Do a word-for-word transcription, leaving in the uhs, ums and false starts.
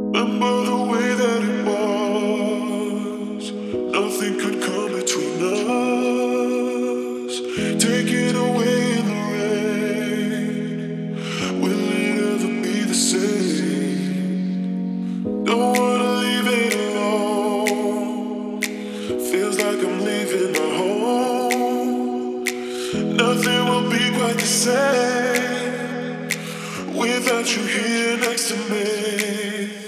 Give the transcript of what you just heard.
Remember the way that it was. Nothing could come between us. Take it away in the rain. Will it ever be the same? Don't wanna leave it alone. Feels like I'm leaving my home. Nothing will be quite the same without you here next to me.